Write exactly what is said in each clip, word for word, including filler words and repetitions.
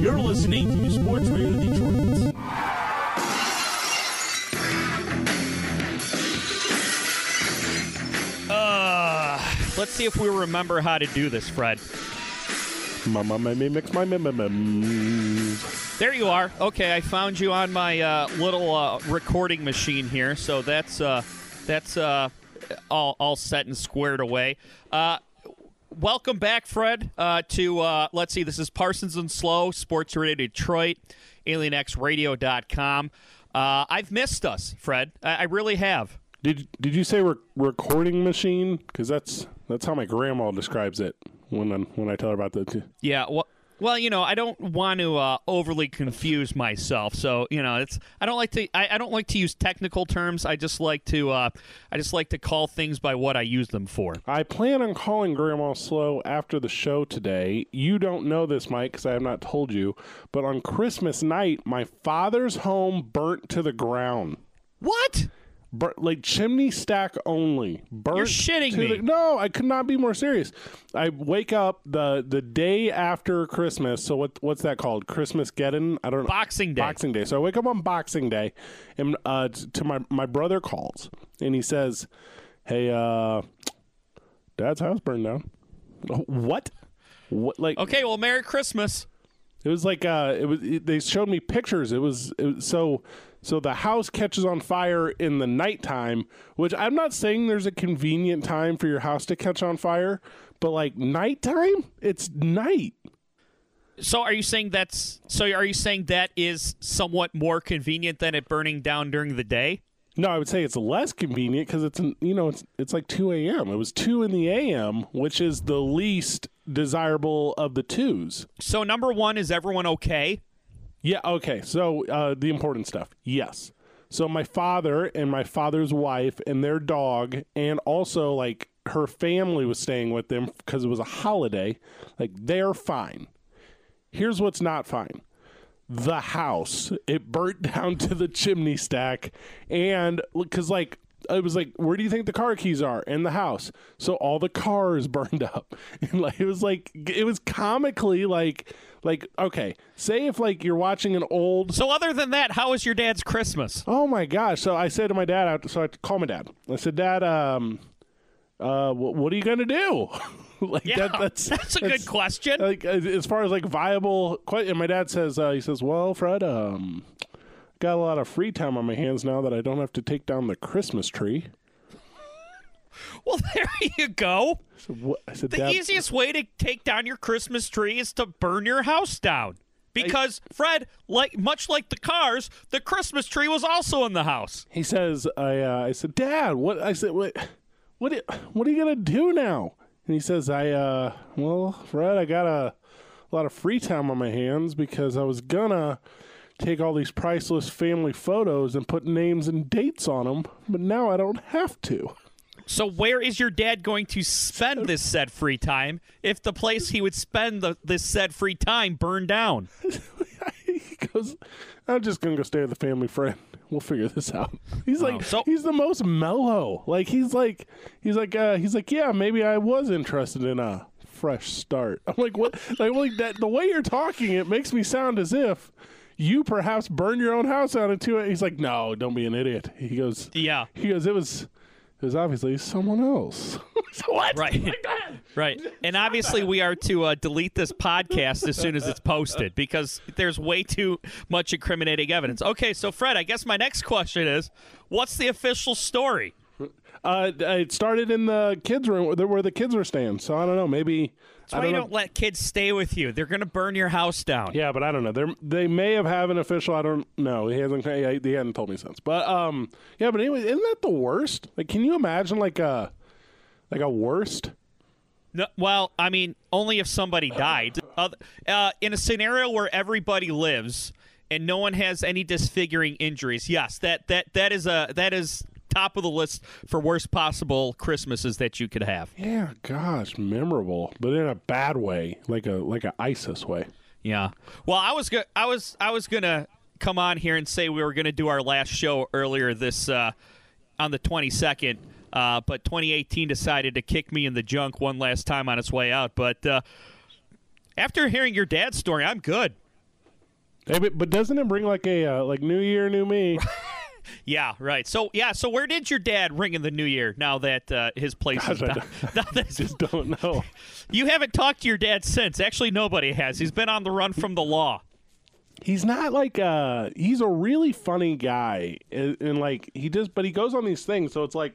You're listening to Sports Radio Detroit. Uh, let's see if we remember how to do this, Fred. Mama made me mix my mim-mim-mims. There you are. Okay, I found you on my uh, little uh, recording machine here, so that's uh, that's uh, all all set and squared away. Uh, welcome back, Fred. Uh, to uh, let's see, this is Parsons and Slow, Sports Radio Detroit, alien x radio dot com. Uh, I've missed us, Fred. I, I really have. Did Did you say re- recording machine? Because that's that's how my grandma describes it when I, when I tell her about that. Yeah. Well. Well, you know, I don't want to uh, overly confuse myself, so you know, it's I don't like to I, I don't like to use technical terms. I just like to uh, I just like to call things by what I use them for. I plan on calling Grandma Slow after the show today. You don't know this, Mike, because I have not told you, but on Christmas night, my father's home burnt to the ground. What? Bur- like chimney stack only. Burnt You're shitting to me. The- no, I could not be more serious. I wake up the the day after Christmas. So what what's that called? Christmas-geddon? I don't know. Boxing Day. Boxing Day. So I wake up on Boxing Day, and uh, t- to my my brother calls, and he says, "Hey, uh, Dad's house burned down." What? What? Like Okay, well, Merry Christmas. it was like uh, it was. It, they showed me pictures. It was, it was so. So the house catches on fire in the nighttime, which I'm not saying there's a convenient time for your house to catch on fire, but like nighttime, it's night. So are you saying that's so are you saying that is somewhat more convenient than it burning down during the day? No, I would say it's less convenient because it's, you know, it's it's like two a.m. It was two in the a m, which is the least desirable of the twos. So number one, is everyone okay? Yeah, okay. So uh, the important stuff. Yes. So my father and my father's wife and their dog, and also like her family was staying with them because it was a holiday. Like, they're fine. Here's what's not fine. The house. It burnt down to the chimney stack. And because like, it was like, where do you think the car keys are? In the house. So all the cars burned up. And like, it was like, it was comically like, like, okay, say if like you're watching an old. So other than that, how was your dad's Christmas? Oh my gosh. So I said to my dad, I, so I called my dad. I said, Dad, um, uh, what, what are you going to do? like Yeah, that, that's, that's a good question. Like, as far as like viable, que- and my dad says, uh, he says, well, Fred, um, got a lot of free time on my hands now that I don't have to take down the Christmas tree. Well, there you go. So what, I said, The Dad, easiest way to take down your Christmas tree is to burn your house down. Because, Fred, like much like the cars, the Christmas tree was also in the house. He says, I, uh, I said, Dad, what? I said, what? What? What are you gonna do now? And he says, I, uh, well, Fred, I got a, a lot of free time on my hands because I was gonna take all these priceless family photos and put names and dates on them, but now I don't have to. So where is your dad going to spend this said free time if the place he would spend the, this said free time burned down? He goes, I'm just going to go stay with a family friend. We'll figure this out. He's like, Oh, so- he's the most mellow. Like, he's like, he's like, uh, he's like, yeah, maybe I was interested in a fresh start. I'm like, what? Like, like that, the way you're talking, it makes me sound as if you perhaps burned your own house out into it. He's like, no, don't be an idiot. He goes, Yeah. he goes, it was, it was obviously someone else. So what? Right. Right. And obviously we are to uh, delete this podcast as soon as it's posted because there's way too much incriminating evidence. Okay, so Fred, I guess my next question is, what's the official story? Uh, it started in the kids' room where, where the kids were staying. So I don't know. Maybe That's I why don't you know. don't let kids stay with you. They're going to burn your house down. Yeah, but I don't know. They they may have have an official. I don't know. He hasn't. He, he hadn't told me since. But um, yeah. But anyway, isn't that the worst? Like, can you imagine like a like a worst? No, well, I mean, only if somebody died. Uh, uh, in a scenario where everybody lives and no one has any disfiguring injuries, yes, that that that is a that is top of the list for worst possible Christmases that you could have. Yeah, gosh, memorable, but in a bad way, like a like a ISIS way. Yeah. Well, I was go- I was I was gonna come on here and say we were gonna do our last show earlier this uh, on the twenty-second. Uh, but twenty eighteen decided to kick me in the junk one last time on its way out. But uh, after hearing your dad's story, I'm good. Hey, but, but doesn't it bring like a uh, like New Year, New Me? Yeah, right. So yeah, so where did your dad ring in the new year? Now that uh, his place Gosh, is I down. don't- Now that- I just don't know. You haven't talked to your dad since. Actually, nobody has. He's been on the run from the law. He's not like uh he's a really funny guy, and, and like he just, but he goes on these things. So it's like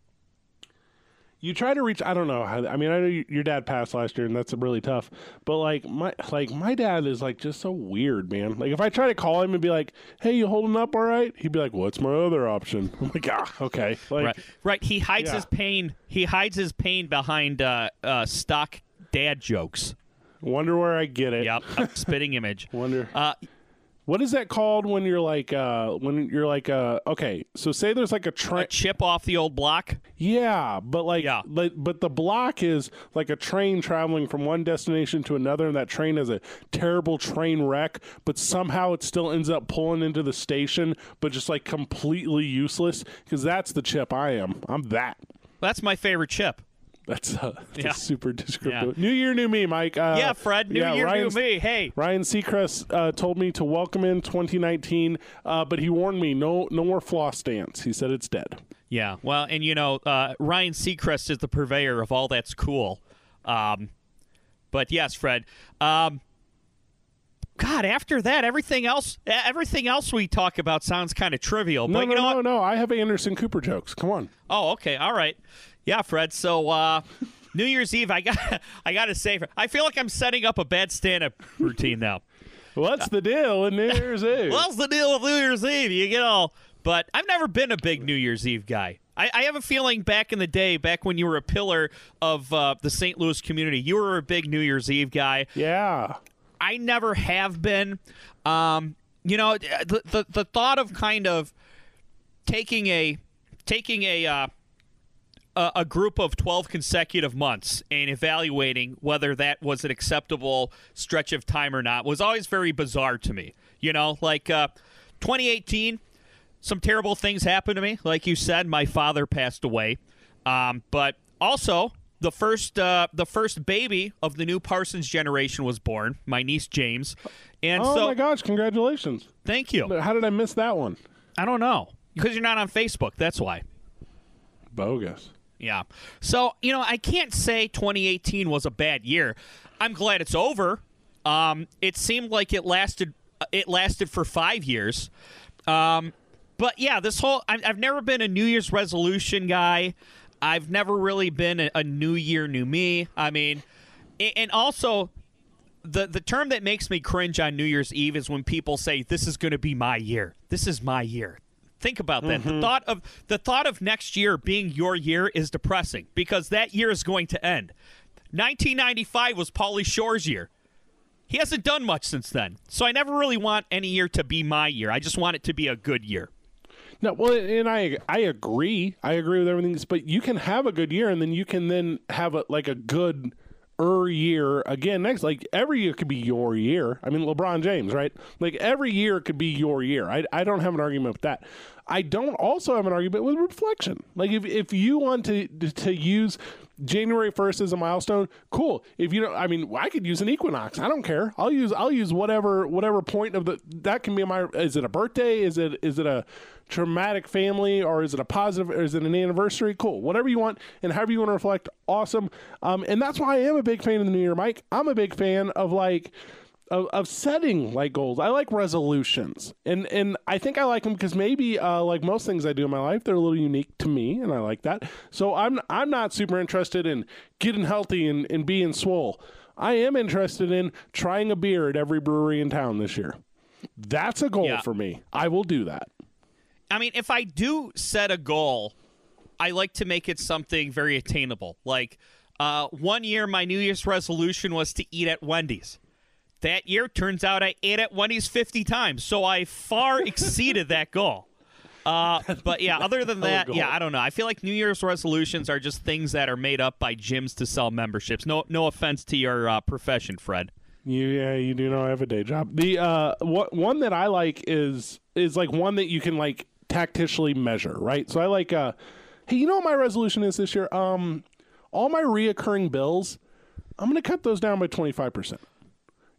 you try to reach. I don't know. How, I mean, I know you, your dad passed last year, and that's really tough. But like my like my dad is like just so weird, man. Like if I try to call him and be like, "Hey, you holding up all right?" He'd be like, "What's my other option?" I'm like, "Ah, okay." Like, Right, right. He hides Yeah. his pain. He hides his pain behind uh, uh, stock dad jokes. wonder where I get it. Yep, a spitting image. Wonder. Uh, What is that called when you're like uh when you're like uh okay, so say there's like a a train. chip off the old block. Yeah, but like, Yeah. like, but the block is like a train traveling from one destination to another, and that train has a terrible train wreck, but somehow it still ends up pulling into the station, but just like completely useless. Because that's the chip I am. I'm that. That's my favorite chip. That's, uh, that's Yeah. super descriptive. New year, new me, Mike. Uh, Yeah, Fred. New yeah, year, Ryan's- new me. Hey. Ryan Seacrest uh, told me to welcome in twenty nineteen, uh, but he warned me no, no more floss dance. He said it's dead. Yeah, well, and you know, uh, Ryan Seacrest is the purveyor of all that's cool. Um, but yes, Fred. Um, God, after that, everything else, everything else we talk about sounds kind of trivial. No, but no, you know no, what? no. I have Anderson Cooper jokes. Come on. Oh, okay, all right. Yeah, Fred. So uh, New Year's Eve, I got, I got to say, I feel like I'm setting up a bad stand-up routine now. What's the deal with New Year's Eve? What's the deal with New Year's Eve? You get all, but I've never been a big New Year's Eve guy. I, I have a feeling back in the day, back when you were a pillar of uh, the Saint Louis community, you were a big New Year's Eve guy. Yeah. I never have been. Um, you know, the, the the thought of kind of taking a taking a uh, a, a group of twelve consecutive months and evaluating whether that was an acceptable stretch of time or not was always very bizarre to me. You know, like uh, twenty eighteen, some terrible things happened to me. Like you said, my father passed away, um, but also. The first, uh, the first baby of the new Parsons generation was born. My niece James, and Oh so my gosh! Congratulations. thank you. How did I miss that one? I don't know because you're not on Facebook. That's why. Bogus. Yeah. So you know, I can't say twenty eighteen was a bad year. I'm glad it's over. Um, it seemed like it lasted. It lasted for five years. Um, but yeah, this whole I've, I've never been a New Year's resolution guy. I've never really been a, a new year, new me. I mean, a- and also the the term that makes me cringe on New Year's Eve is when people say, "This is going to be my year. This is my year." Think about that. The thought of the thought of next year being your year is depressing because that year is going to end. nineteen ninety-five was Pauly Shore's year. He hasn't done much since then. So I never really want any year to be my year. I just want it to be a good year. No, well, and I I agree. I agree with everything. But you can have a good year, and then you can then have a like a good er year again next. Like every year could be your year. I mean, LeBron James, right? Like every year could be your year. I I don't have an argument with that. I don't also have an argument with reflection. Like if if you want to to use January first as a milestone, cool. If you don't, I mean, I could use an equinox. I don't care. I'll use I'll use whatever whatever point of the that can be my. Is it a birthday? Is it is it a traumatic family, or is it a positive, or is it an anniversary? Cool. Whatever you want, and however you want to reflect, awesome. Um, and that's why I am a big fan of the New Year, Mike. I'm a big fan of like of, of setting like goals. I like resolutions, and and I think I like them because maybe uh, like most things I do in my life, they're a little unique to me, and I like that. So I'm I'm not super interested in getting healthy and, and being swole. I am interested in trying a beer at every brewery in town this year. That's a goal Yeah. for me. I will do that. I mean, if I do set a goal, I like to make it something very attainable. Like uh, one year, my New Year's resolution was to eat at Wendy's. That year, turns out I ate at Wendy's fifty times, so I far exceeded that goal. Uh, but yeah, other than that, goal. yeah, I don't know. I feel like New Year's resolutions are just things that are made up by gyms to sell memberships. No, no offense to your uh, profession, Fred. You, yeah, you do know I have a day job. The uh, what one that I like is is like one that you can like tactically measure, right? So I like, uh, hey, you know what my resolution is this year? Um, all my reoccurring bills, I'm going to cut those down by twenty-five percent.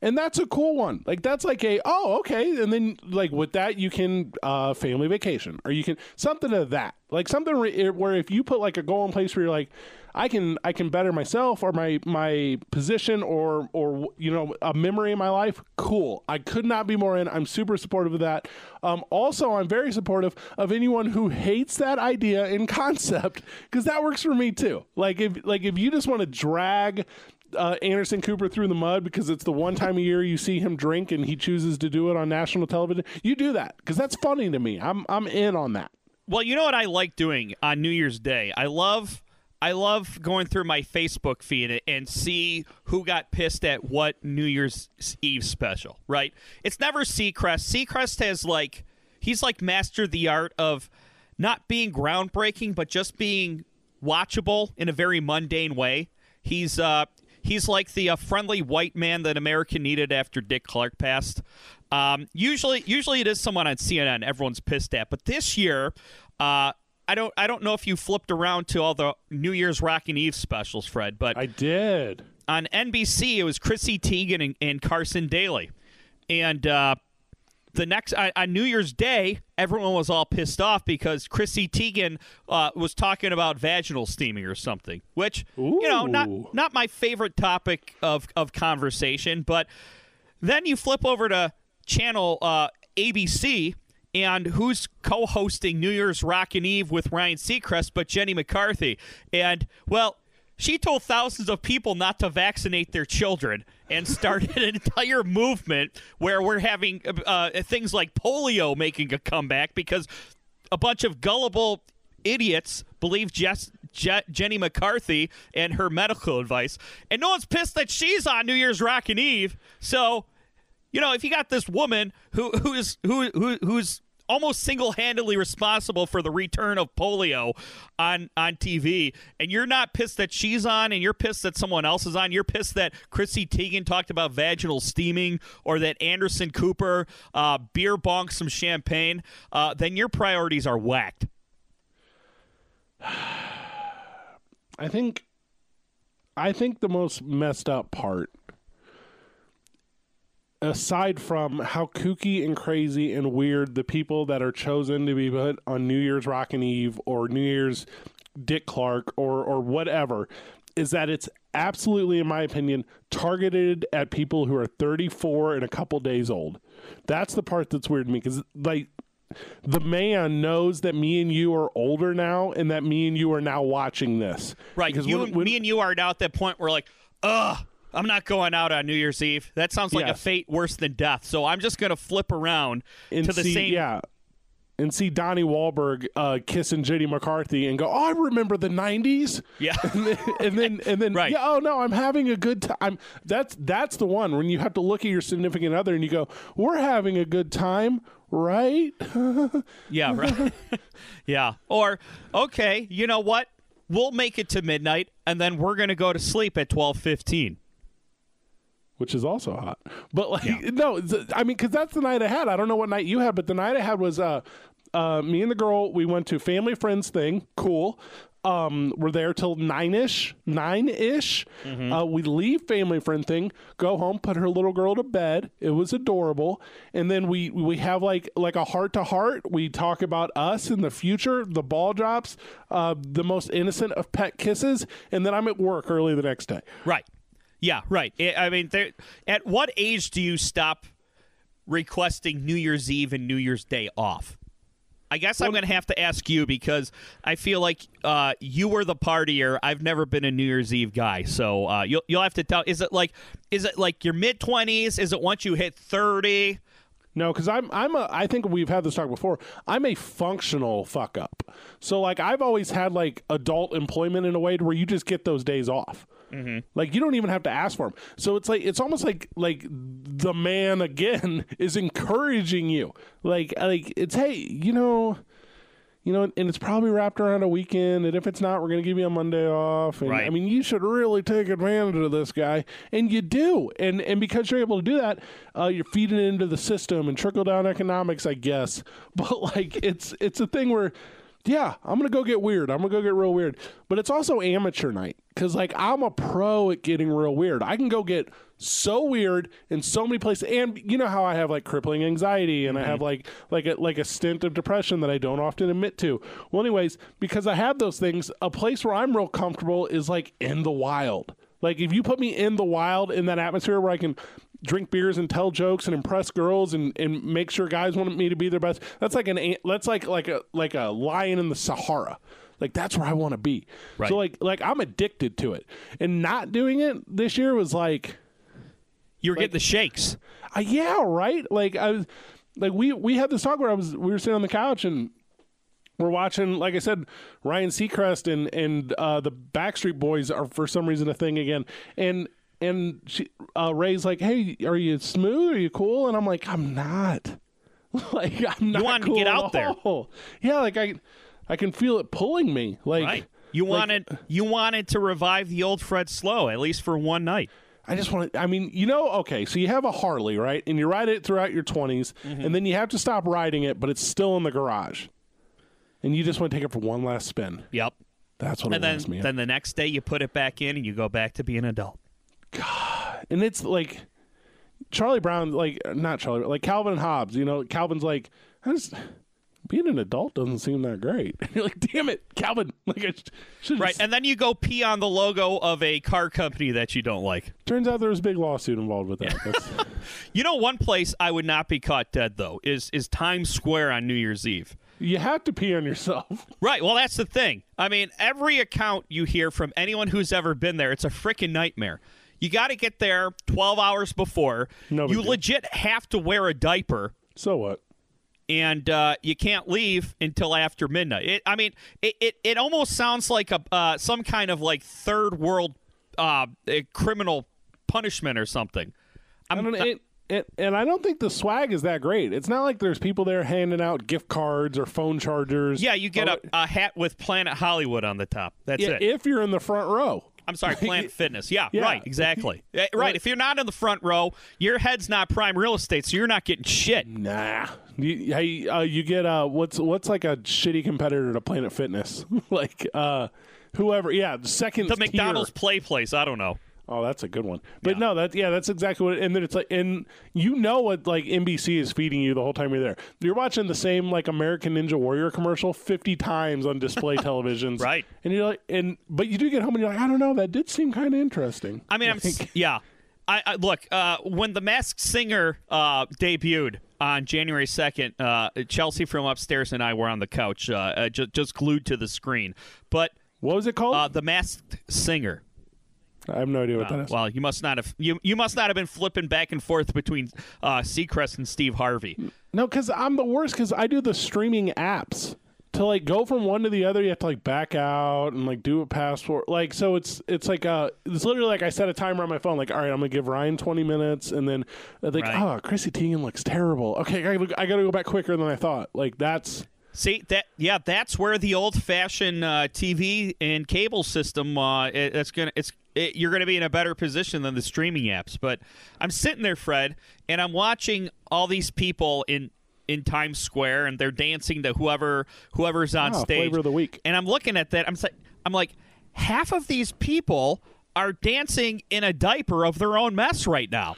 And that's a cool one. Like, that's like a, oh, okay. And then, like, with that, you can uh, family vacation, or you can, something of that. Like, something where, where if you put, like, a goal in place where you're like, I can I can better myself or my my position or, or you know, a memory in my life, cool. I could not be more in. I'm super supportive of that. Um, also, I'm very supportive of anyone who hates that idea in concept, because that works for me, too. Like, if like if you just want to drag Uh, Anderson Cooper through the mud because it's the one time a year you see him drink and he chooses to do it on national television, you do that because that's funny to me. I'm I'm in on that. Well, you know what I like doing on New Year's Day? I love I love going through my Facebook feed and see who got pissed at what New Year's Eve special, right? It's never Seacrest. Seacrest has like he's like mastered the art of not being groundbreaking but just being watchable in a very mundane way. He's uh He's like the uh, friendly white man that America needed after Dick Clark passed. Um, usually, usually it is someone on C N N everyone's pissed at, but this year, uh, I don't, I don't know if you flipped around to all the New Year's Rockin' Eve specials, Fred, but I did. On N B C it was Chrissy Teigen and, and Carson Daly, and uh, the next on, on New Year's Day, everyone was all pissed off because Chrissy Teigen uh, was talking about vaginal steaming or something, which Ooh. you know, not not my favorite topic of of conversation. But then you flip over to channel uh, A B C, and who's co-hosting New Year's Rockin' Eve with Ryan Seacrest but Jenny McCarthy, and well, she told thousands of people not to vaccinate their children and started an entire movement where we're having uh, things like polio making a comeback because a bunch of gullible idiots believe Jess, Je- Jenny McCarthy and her medical advice. And no one's pissed that she's on New Year's Rockin' Eve. So, you know, if you got this woman who who is who, who who's almost single-handedly responsible for the return of polio on, on T V, and you're not pissed that she's on, and you're pissed that someone else is on, you're pissed that Chrissy Teigen talked about vaginal steaming, or that Anderson Cooper uh, beer bonked some champagne, uh, then your priorities are whacked. I think, I think the most messed up part, aside from how kooky and crazy and weird the people that are chosen to be put on New Year's Rockin' Eve or New Year's Dick Clark or or whatever, is that it's absolutely, in my opinion, targeted at people who are thirty-four and a couple days old. That's the part that's weird to me, because, like, the man knows that me and you are older now and that me and you are now watching this. Right. Because you, when, when, me and you are now at that point where, like, ugh, I'm not going out on New Year's Eve. That sounds like yes. a fate worse than death. So I'm just going to flip around and to the see, same. Yeah. And see Donnie Wahlberg uh, kissing Jenny McCarthy and go, oh, I remember the nineties. Yeah. and then, and then, and then right. yeah, oh, no, I'm having a good time. That's, that's the one when you have to look at your significant other and you go, we're having a good time, right? yeah, right. yeah. Or, okay, you know what? We'll make it to midnight, and then we're going to go to sleep at twelve fifteen. Which is also hot. But, like, yeah. no, I mean, because that's the night I had. I don't know what night you had, but the night I had was uh, uh, me and the girl, we went to family friends thing. Cool. Um, we're there till nine-ish, nine-ish. Mm-hmm. Uh, we leave family friend thing, go home, put her little girl to bed. It was adorable. And then we, we have like like a heart-to-heart. We talk about us in the future, the ball drops, uh, the most innocent of pet kisses, and then I'm at work early the next day. Right. Yeah, right. I mean, at what age do you stop requesting New Year's Eve and New Year's Day off? I guess well, I'm going to have to ask you because I feel like uh, you were the partier. I've never been a New Year's Eve guy, so uh, you'll you'll have to tell. Is it like is it like your mid twenties? Is it once you hit thirty? No, because I'm I'm a I think we've had this talk before. I'm a functional fuck up. So like I've always had like adult employment in a way to where you just get those days off. Mm-hmm. Like you don't even have to ask for them. So it's like it's almost like like the man again is encouraging you. Like like it's hey you know, you know, and it's probably wrapped around a weekend. And if it's not, we're gonna give you a Monday off. And right. I mean, you should really take advantage of this guy, and you do. And and because you're able to do that, uh, you're feeding it into the system and trickle down economics, I guess. But like it's it's a thing where. Yeah, I'm going to go get weird. I'm going to go get real weird. But it's also amateur night because, like, I'm a pro at getting real weird. I can go get so weird in so many places. And you know how I have like crippling anxiety and mm-hmm. I have like like a like a stint of depression that I don't often admit to. Well, anyways, because I have those things, a place where I'm real comfortable is like in the wild. Like if you put me in the wild, in that atmosphere where I can drink beers and tell jokes and impress girls and, and make sure guys want me to be their best, that's like an that's like like a like a lion in the Sahara. Like that's where I want to be. Right. So like like I'm addicted to it. And not doing it this year was like you were like, getting the shakes. Uh, yeah, right? Like I was like we we had this talk where I was we were sitting on the couch and we're watching, like I said, Ryan Seacrest and and uh, the Backstreet Boys are for some reason a thing again. And and she, uh, Ray's like, "Hey, are you smooth? Are you cool?" And I'm like, "I'm not." Like I'm not. You wanted cool to get at out there. all. Yeah, like I, I can feel it pulling me. Like right. You like, wanted you wanted to revive the old Fred Slow at least for one night. I just want to, I mean, you know, okay, so you have a Harley, right? And you ride it throughout your twenties, mm-hmm. and then you have to stop riding it, but it's still in the garage. And you just want to take it for one last spin. Yep. That's what and it then, wants me. Then the next day you put it back in and you go back to being an adult. God. And it's like Charlie Brown, like, not Charlie, like Calvin and Hobbes, you know, Calvin's like, I just, being an adult doesn't seem that great. And you're like, damn it, Calvin. Like I should Right, and then you go pee on the logo of a car company that you don't like. Turns out there was a big lawsuit involved with that. That's... You know, one place I would not be caught dead, though, is is Times Square on New Year's Eve. You have to pee on yourself. Right. Well, that's the thing. I mean, every account you hear from anyone who's ever been there, it's a freaking nightmare. You got to get there twelve hours before. No you deal. legit have to wear a diaper. So what? And uh, you can't leave until after midnight. It, I mean, it, it, it almost sounds like a uh, some kind of like third world uh, criminal punishment or something. I'm, I don't know. It, It, and I don't think the swag is that great. It's not like there's people there handing out gift cards or phone chargers. Yeah, you get or, a, a hat with Planet Hollywood on the top. That's yeah, it. If you're in the front row. I'm sorry, Planet Fitness. Yeah, yeah, right, exactly. Right, if you're not in the front row, your head's not prime real estate, so you're not getting shit. Nah. You, hey, uh, you get uh, what's what's like a shitty competitor to Planet Fitness? Like uh, whoever. Yeah, second The McDonald's tier. Play Place. I don't know. Oh, that's a good one. But yeah. no, that yeah, that's exactly what. It, and then it's like, and you know what, like N B C is feeding you the whole time you're there. You're watching the same like American Ninja Warrior commercial fifty times on display televisions, right? And you're like, and but you do get home and you're like, I don't know, that did seem kind of interesting. I mean, like, I'm yeah. I, I look uh, when the Masked Singer uh, debuted on January second. Uh, Chelsea from upstairs and I were on the couch, uh, uh, just just glued to the screen. But what was it called? Uh, the Masked Singer. I have no idea what uh, that is. Well, you must not have you you must not have been flipping back and forth between uh, Seacrest and Steve Harvey. No, because I'm the worst. Because I do the streaming apps to like go from one to the other. You have to like back out and like do a password. Like so, it's it's like uh it's literally like I set a timer on my phone. Like all right, I'm gonna give Ryan twenty minutes, and then uh, like right. oh, Chrissy Teigen looks terrible. Okay, I gotta, I gotta go back quicker than I thought. Like that's. See that? Yeah, that's where the old-fashioned uh, T V and cable system. Uh, it, it's gonna. It's it, you're gonna be in a better position than the streaming apps. But I'm sitting there, Fred, and I'm watching all these people in in Times Square, and they're dancing to whoever whoever's on oh, stage. Flavor of the week. And I'm looking at that. I'm like, I'm like, half of these people are dancing in a diaper of their own mess right now.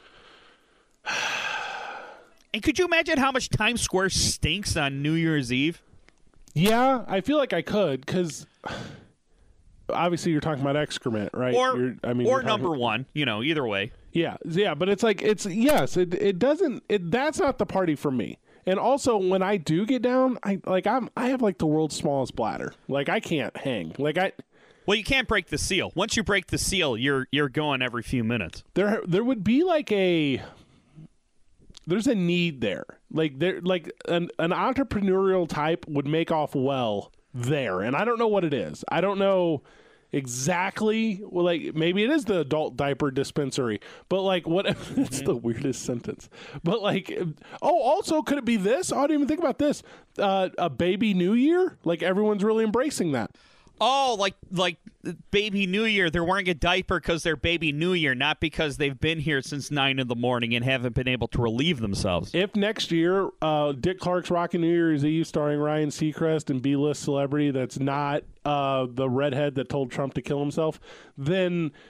And could you imagine how much Times Square stinks on New Year's Eve? Yeah, I feel like I could because obviously you're talking about excrement, right? Or, you're, I mean, or talking, number one, you know, either way. Yeah, yeah, but it's like it's yes, it it doesn't. It, that's not the party for me. And also, when I do get down, I like I'm I have like the world's smallest bladder. Like I can't hang. Like I. Well, you can't break the seal. Once you break the seal, you're you're going every few minutes. There there would be like a. There's a need there. Like there, like an, an entrepreneurial type would make off well there, and I don't know what it is. I don't know exactly. Well, like maybe it is the adult diaper dispensary, but like what? Mm-hmm. That's the weirdest sentence. But like, oh, also could it be this? Oh, I didn't even think about this. Uh, a baby New Year. Like everyone's really embracing that. Oh, like like baby New Year. They're wearing a diaper because they're baby New Year, not because they've been here since nine in the morning and haven't been able to relieve themselves. If next year uh, Dick Clark's Rockin' New Year's Eve starring Ryan Seacrest and B-list celebrity that's not uh, the redhead that told Trump to kill himself, then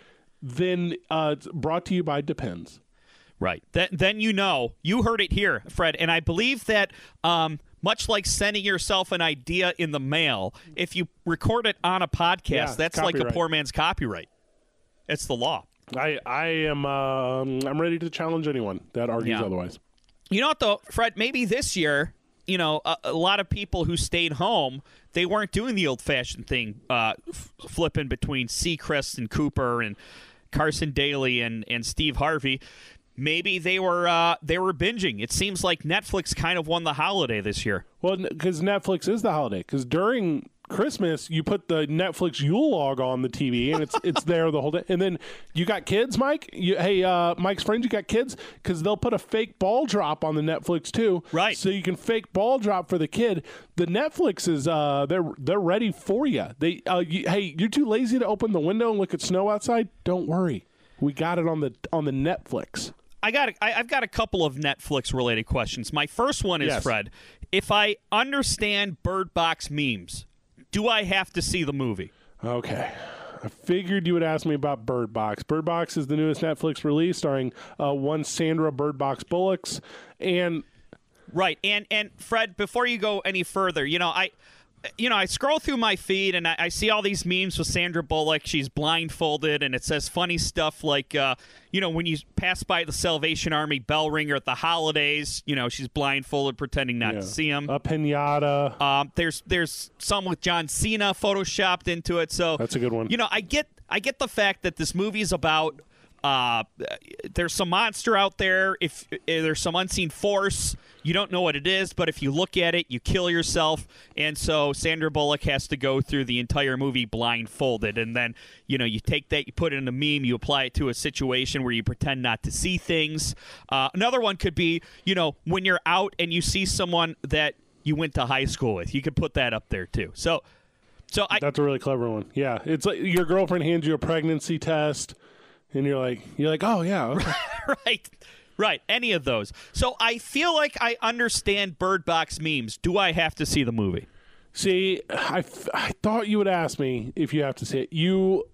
then uh, it's brought to you by Depends. Right. Then, then you know. You heard it here, Fred. And I believe that um, much like sending yourself an idea in the mail, if you record it on a podcast, Yeah, that's like a copyright. poor man's copyright. It's the law. I I am um, I'm ready to challenge anyone that argues Yeah. otherwise. You know what, though, Fred? Maybe this year, you know, a, a lot of people who stayed home, they weren't doing the old-fashioned thing, uh, f- flipping between Seacrest and Cooper and Carson Daly and, and Steve Harvey. Maybe they were uh, they were binging. It seems like Netflix kind of won the holiday this year. Well, because Netflix is the holiday. Because during Christmas, you put the Netflix Yule log on the T V, and it's it's there the whole day. And then you got kids, Mike. You, hey, uh, Mike's friends, you got kids because they'll put a fake ball drop on the Netflix too, Right. So you can fake ball drop for the kid. The Netflix is uh, they're they're ready for you. They uh, you, hey, you're too lazy to open the window and look at snow outside. Don't worry, we got it on the on the Netflix. I got. A, I, I've got a couple of Netflix-related questions. My first one is, Yes. Fred, if I understand Bird Box memes, do I have to see the movie? Okay. I figured you would ask me about Bird Box. Bird Box is the newest Netflix release starring uh, one Sandra Bird Box Bullocks. And Right. And and Fred, before you go any further, you know, I you know, I scroll through my feed and I, I see all these memes with Sandra Bullock. She's blindfolded and it says funny stuff like, uh, you know, when you pass by the Salvation Army bell ringer at the holidays, you know, she's blindfolded pretending not yeah, to see him. a pinata. Um, there's there's some with John Cena photoshopped into it. So That's a good one. You know, I get I get the fact that this movie is about uh, there's some monster out there. If, if there's some unseen force, you don't know what it is, but if you look at it, you kill yourself. And so Sandra Bullock has to go through the entire movie blindfolded. And then, you know, you take that, you put it in a meme, you apply it to a situation where you pretend not to see things. Uh, another one could be, you know, when you're out and you see someone that you went to high school with. You could put that up there too. So, so I That's a really clever one. Yeah. It's like your girlfriend hands you a pregnancy test and you're like, you're like, oh, yeah. Okay. right. Right, any of those. So I feel like I understand Bird Box memes. Do I have to see the movie? See, I, f- I thought you would ask me if you have to see it. You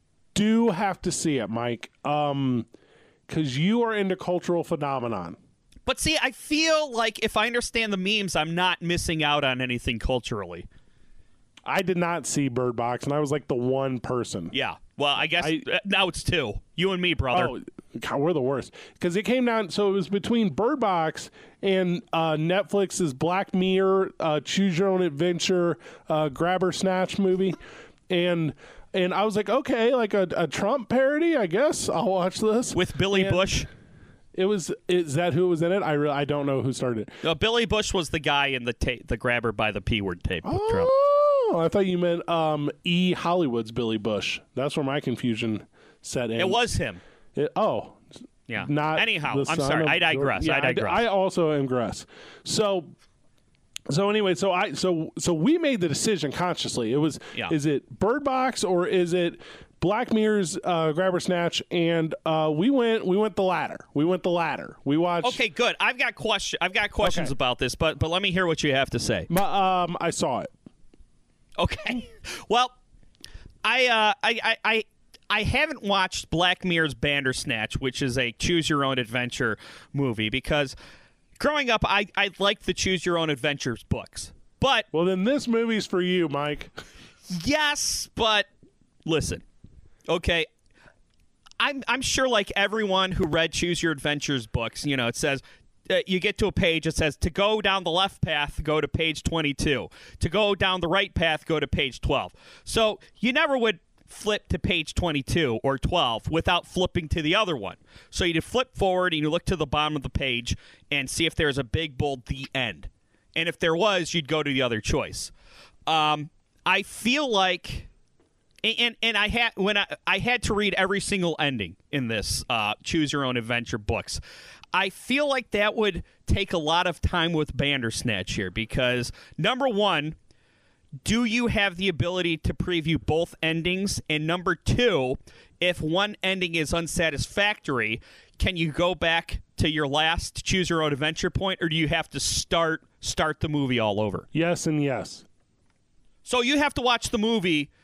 do have to see it, Mike, um, because you are into cultural phenomenon. But see, I feel like if I understand the memes, I'm not missing out on anything culturally. I did not see Bird Box, and I was like the one person. Yeah. Well, I guess I- uh, now it's two. You and me, brother. Oh, God, we're the worst. Because it came down, so it was between Bird Box and uh, Netflix's Black Mirror, uh, Choose Your Own Adventure, uh, Grabber Snatch movie. And and I was like, okay, like a, a Trump parody, I guess. I'll watch this. With Billy And Bush. It was, is that who was in it? I really, I don't know who started it. Uh, Billy Bush was the guy in the ta- the grabber by the P word tape with Trump. Oh, I thought you meant um, E. Hollywood's Billy Bush. That's where my confusion set in. It was him. It, oh, Yeah. not Anyhow, the I'm son sorry. of I digress. George- Yeah, I digress. I, also digress. So, so anyway, so I so so we made the decision consciously. It was Yeah. is it Bird Box or is it Black Mirror's uh, Grabber Snatch? And uh, we went we went the latter. We went the latter. We watched. Okay, good. I've got question. I've got questions Okay. about this, but but let me hear what you have to say. My, um, I saw it. Okay. Well, I uh, I, I I I haven't watched Black Mirror's Bandersnatch, which is a choose your own adventure movie, because growing up I I liked the choose your own adventures books. But Well, then this movie's for you, Mike. yes, but listen. Okay. I'm I'm sure like everyone who read Choose Your Adventures books, you know, it says uh, you get to a page that says to go down the left path, go to page twenty-two. To go down the right path, go to page twelve. So you never would flip to page twenty-two or twelve without flipping to the other one. So you'd flip forward and you look to the bottom of the page and see if there's a big bold the end. And if there was, you'd go to the other choice. Um, I feel like And and I had when I I had to read every single ending in this uh, Choose Your Own Adventure books. I feel like that would take a lot of time with Bandersnatch here because number one, do you have the ability to preview both endings? And number two, if one ending is unsatisfactory, can you go back to your last Choose Your Own Adventure point, or do you have to start start the movie all over? Yes and yes. So you have to watch the movie.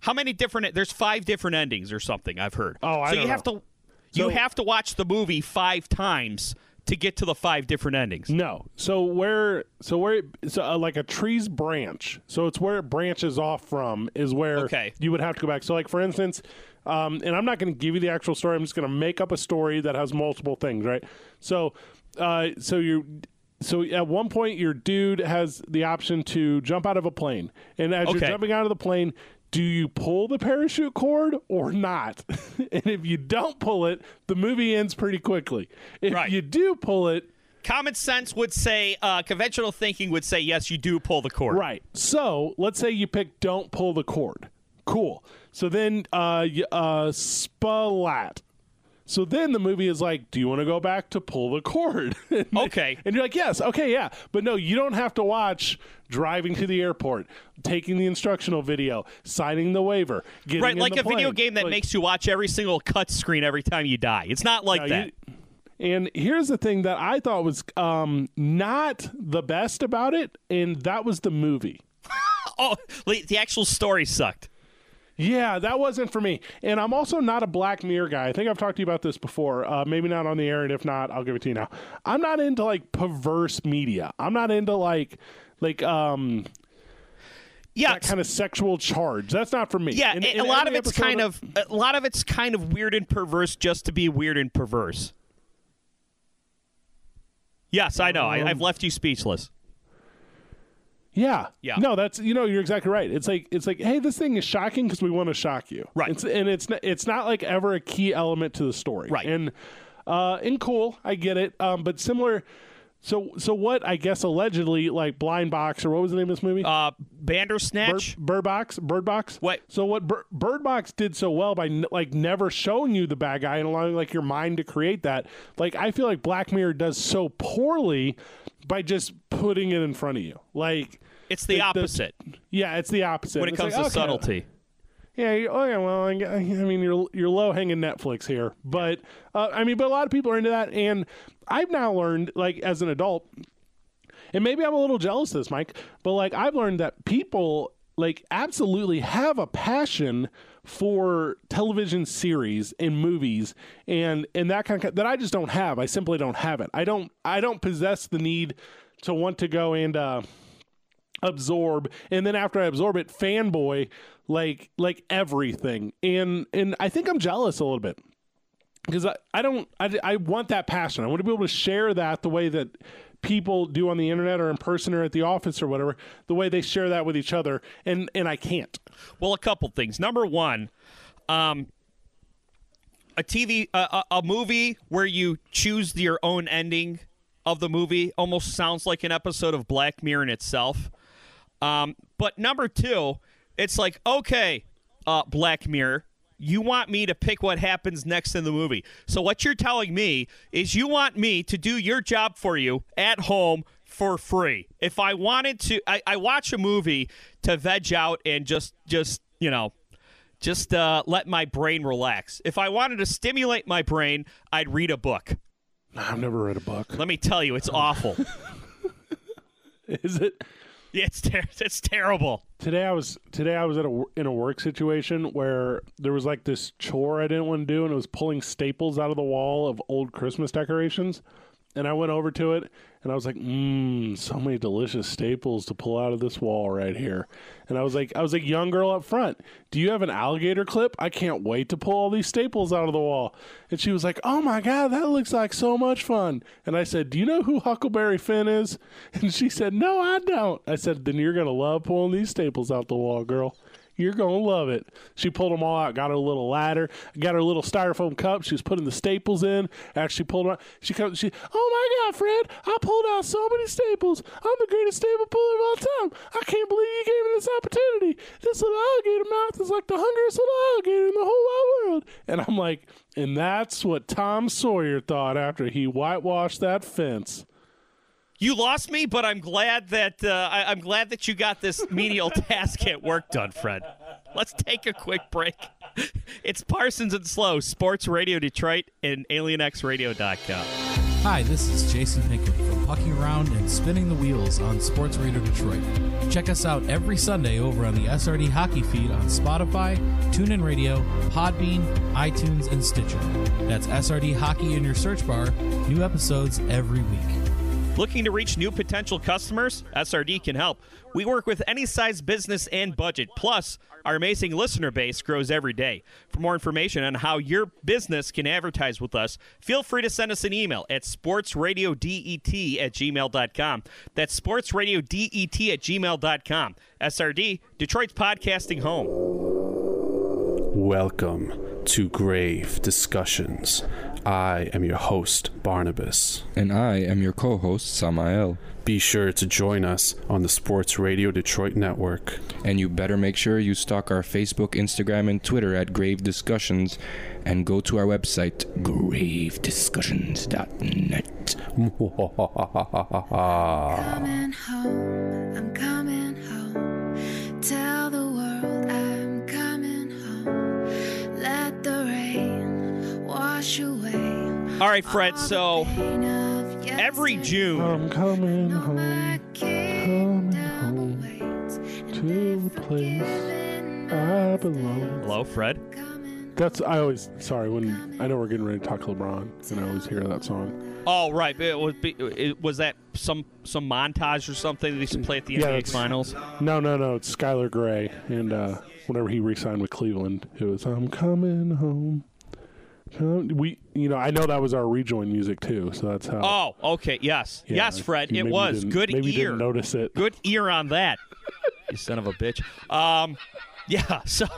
How many different? There's five different endings or something. I've heard. Oh, I so don't you have know. to you So- have to watch the movie five times to get to the five different endings. No. So where so where so uh, like a tree's branch. So it's where it branches off from is where Okay. you would have to go back. So like for instance, um, and I'm not going to give you the actual story. I'm just going to make up a story that has multiple things, right? So uh, so you so at one point your dude has the option to jump out of a plane. And as Okay. you're jumping out of the plane, do you pull the parachute cord or not? And if you don't pull it, the movie ends pretty quickly. If Right. you do pull it, Common sense would say, uh, conventional thinking would say, yes, you do pull the cord. right. So let's say you pick don't pull the cord. Cool. So then uh, y- uh, splat. So then the movie is like, do you want to go back to pull the cord? And- Okay. And you're like, yes, okay, yeah. But no, you don't have to watch driving to the airport, taking the instructional video, signing the waiver, getting Right, in like the a video plane. game that Like- makes you watch every single cut screen every time you die. It's not like No, that. you- and here's the thing that I thought was um, not the best about it, and that was the movie. Oh, like, the actual story sucked. Yeah, that wasn't for me. And I'm also not a Black Mirror guy. I think I've talked to you about this before. Uh, maybe not on the air, and if not, I'll give it to you now. I'm not into like perverse media. I'm not into like like um Yeah, that kind of sexual charge. That's not for me. yeah. And- and and a lot of every it's episode kind of a lot of it's kind of weird and perverse just to be weird and perverse. Yes, I know. I, Um, I've left you speechless. Yeah. Yeah. No, that's you know you're exactly right. It's like it's like hey, this thing is shocking because we want to shock you. Right. It's, and it's not, it's not like ever a key element to the story. Right. And uh, and cool, I get it. Um, but similar. So so what? I guess allegedly like Blind Box or what was the name of this movie? Uh, Bird, Bandersnatch. Bird Box. Bird Box. What? So what? Bir- Bird Box did so well by n- like never showing you the bad guy and allowing like your mind to create that. Like I feel like Black Mirror does so poorly by just putting it in front of you. Like. It's the the- the- opposite Yeah, it's the opposite. when it It's comes like, to okay. subtlety. Yeah, you- okay, well, I, I mean, you're you're low hanging Netflix here, but uh, I mean, but a lot of people are into that, and I've now learned, like, as an adult, and maybe I'm a little jealous of this, Mike, but like, I've learned that people like absolutely have a passion for television series and movies and and that kind of that I just don't have. I simply don't have it. I don't I don't possess the need to want to go and. Uh, absorb and then after I absorb it fanboy like like everything and and I think I'm jealous a little bit because I, I don't I, I want that passion. I want to be able to share that the way that people do on the internet or in person or at the office or whatever, the way they share that with each other, and and I can't. Well, a couple things. Number one, um, a T V, a, a, a movie where you choose your own ending of the movie almost sounds like an episode of Black Mirror in itself. Um, but number two, it's like, okay, uh, Black Mirror, you want me to pick what happens next in the movie. So what you're telling me is you want me to do your job for you at home for free. If I wanted to, I, I watch a movie to veg out and just, just you know, just uh, let my brain relax. If I wanted to stimulate my brain, I'd read a book. I've never read a book. Let me tell you, it's awful. Is it? It's ter- it's terrible. Today I was today I was at a in a work situation where there was like this chore I didn't want to do, and it was pulling staples out of the wall of old Christmas decorations. And I went over to it, and I was like, mmm, so many delicious staples to pull out of this wall right here. And I was like, I was like, young girl up front, do you have an alligator clip? I can't wait to pull all these staples out of the wall. And she was like, oh my God, that looks like so much fun. And I said, do you know who Huckleberry Finn is? And she said, no, I don't. I said, then you're going to love pulling these staples out the wall, girl. You're going to love it. She pulled them all out, got her a little ladder, got her little styrofoam cup. She was putting the staples in. After she pulled them out, she comes, she, oh my God, Fred, I pulled out so many staples. I'm the greatest staple puller of all time. I can't believe you gave me this opportunity. This little alligator mouth is like the hungriest little alligator in the whole wide world. And I'm like, and that's what Tom Sawyer thought after he whitewashed that fence. You lost me, but I'm glad that uh, I, I'm glad that you got this menial task at work done, Fred. Let's take a quick break. It's Parsons and Slow, Sports Radio Detroit, and alien x radio dot com. Hi, this is Jason Pinkett from Pucking Around and Spinning the Wheels on Sports Radio Detroit. Check us out every Sunday over on the S R D Hockey feed on Spotify, TuneIn Radio, Podbean, iTunes, and Stitcher. That's S R D Hockey in your search bar. New episodes every week. Looking to reach new potential customers? S R D can help. We work with any size business and budget. Plus, our amazing listener base grows every day. For more information on how your business can advertise with us, feel free to send us an email at sportsradiodet at gmail dot com. That's sportsradiodet at gmail dot com. S R D, Detroit's podcasting home. Welcome to Grave Discussions. I am your host, Barnabas. And I am your co-host, Samael. Be sure to join us on the Sports Radio Detroit Network. And you better make sure you stalk our Facebook, Instagram, and Twitter at Grave Discussions, and go to our website, grave discussions dot net. Coming home, I'm coming home. Tell the world I'm coming home. Let the rain wash away. All right, Fred, so every June, I'm coming home, coming home to the place I belong. hello, Fred. That's, I always, sorry, when, I know we're getting ready to talk LeBron, and I always hear that song. Oh, right. It was, it, was that some some montage or something that he used to play at the Yeah, N B A it's- Finals? No, no, no, it's Skylar Gray, and uh, whenever he re-signed with Cleveland, it was, I'm coming home. Come, we, you know, I know that was our rejoin music, too, so that's how. Oh, okay. Yes. Yeah, yes, Fred. you It maybe was. didn't- Good maybe ear. didn't notice it. Good ear on that. You son of a bitch. Um, yeah, so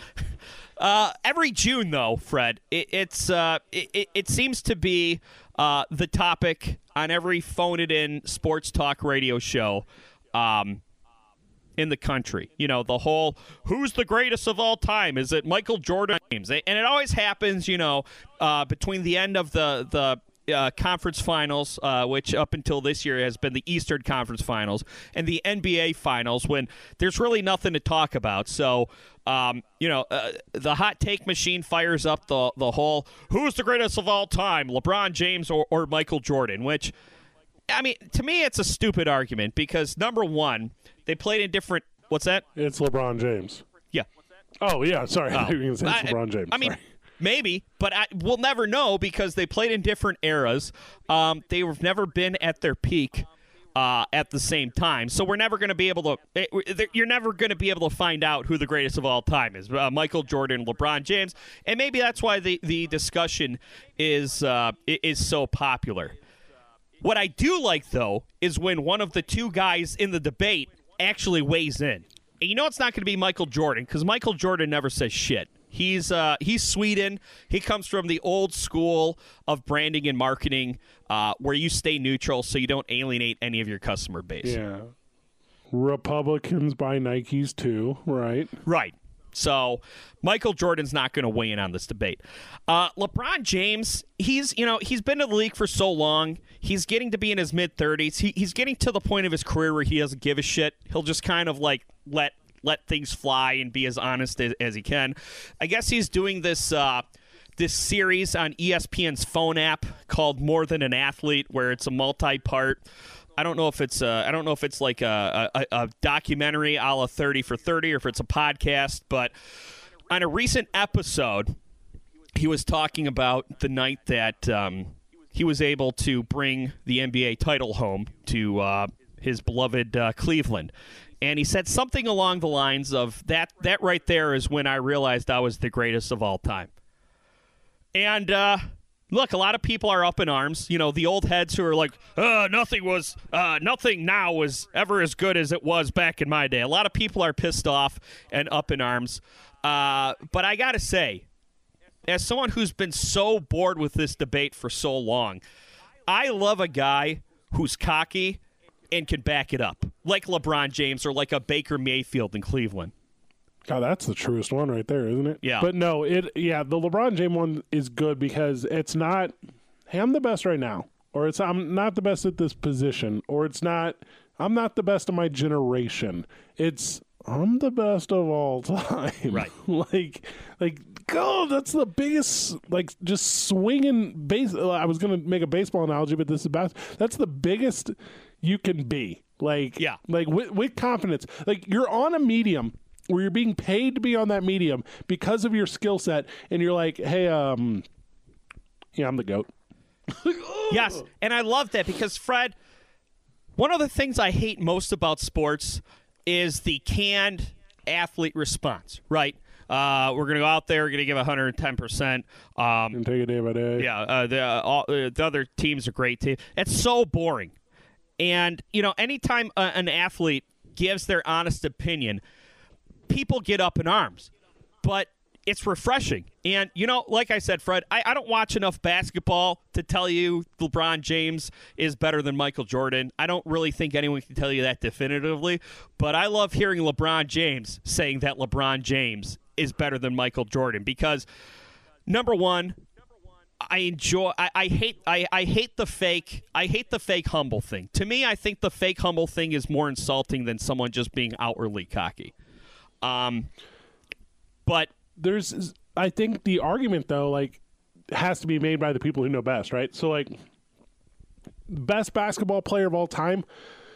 uh, every June, though, Fred, it, it's uh, it, it, it seems to be uh, the topic on every phone-it-in sports talk radio show um, in the country. You know, the whole, who's the greatest of all time? Is it Michael Jordan? And it always happens, you know, uh, between the end of the, the Uh, conference finals, uh, which up until this year has been the Eastern Conference Finals, and the N B A Finals, when there's really nothing to talk about. So, um, you know, uh, the hot take machine fires up the the whole, who's the greatest of all time, LeBron James or, or Michael Jordan, which, I mean, to me, it's a stupid argument because, number one, they played in different, what's that? It's LeBron James. Yeah. Oh, yeah, sorry. Oh. I thought you were going to say it's I- LeBron James. I mean, Sorry. maybe, but I, we'll never know because they played in different eras. Um, they've never been at their peak uh, at the same time, so we're never going to be able to. It, you're never going to be able to find out who the greatest of all time is: uh, Michael Jordan, LeBron James, and maybe that's why the the discussion is uh, is so popular. What I do like, though, is when one of the two guys in the debate actually weighs in. And you know it's not going to be Michael Jordan because Michael Jordan never says shit. He's uh, he's Sweden. He comes from the old school of branding and marketing uh, where you stay neutral so you don't alienate any of your customer base. Yeah. Republicans buy Nikes, too, right? Right. So Michael Jordan's not going to weigh in on this debate. Uh, LeBron James, he's you know he's been in the league for so long. He's getting to be in his mid thirties. He, he's getting to the point of his career where he doesn't give a shit. He'll just kind of like let let things fly and be as honest as, as he can. I guess he's doing this uh, this series on E S P N's phone app called More Than an Athlete, where it's a multi-part. I don't know if it's a, I don't know if it's like a, a, a documentary a la thirty for thirty or if it's a podcast, but on a recent episode, he was talking about the night that um, he was able to bring the N B A title home to uh, his beloved uh, Cleveland. And he said something along the lines of, that that right there is when I realized I was the greatest of all time. And, uh, look, a lot of people are up in arms. You know, the old heads who are like, uh, nothing was, uh, nothing now was ever as good as it was back in my day. A lot of people are pissed off and up in arms. Uh, but I got to say, as someone who's been so bored with this debate for so long, I love a guy who's cocky and can back it up, like LeBron James or like a Baker Mayfield in Cleveland. God, that's the truest one right there, isn't it? Yeah. But no, it yeah, the LeBron James one is good because it's not, hey, I'm the best right now, or it's I'm not the best at this position, or it's not, I'm not the best of my generation. It's I'm the best of all time. Right. like, like, go. That's the biggest, like, just swinging base. I was going to make a baseball analogy, but this is bas- That's the biggest you can be. Like, yeah. Like, with, with confidence. Like, you're on a medium where you're being paid to be on that medium because of your skill set, and you're like, hey, um, yeah, I'm the GOAT. Yes, and I love that because, Fred, one of the things I hate most about sports is the canned athlete response, right? Uh, we're going to go out there, we're going to give one hundred ten percent. Um, and take it day by day. Yeah, uh, the, uh, all, uh, the other team's a great team. It's so boring. And, you know, anytime uh, an athlete gives their honest opinion, people get up in arms. But it's refreshing. And, you know, like I said, Fred, I, I don't watch enough basketball to tell you LeBron James is better than Michael Jordan. I don't really think anyone can tell you that definitively. But I love hearing LeBron James saying that LeBron James is better than Michael Jordan because, number one, I enjoy. I, I hate. I, I hate the fake. I hate the fake humble thing. To me, I think the fake humble thing is more insulting than someone just being outwardly cocky. Um, but there's, I think the argument though, like, has to be made by the people who know best, right? So, like, best basketball player of all time,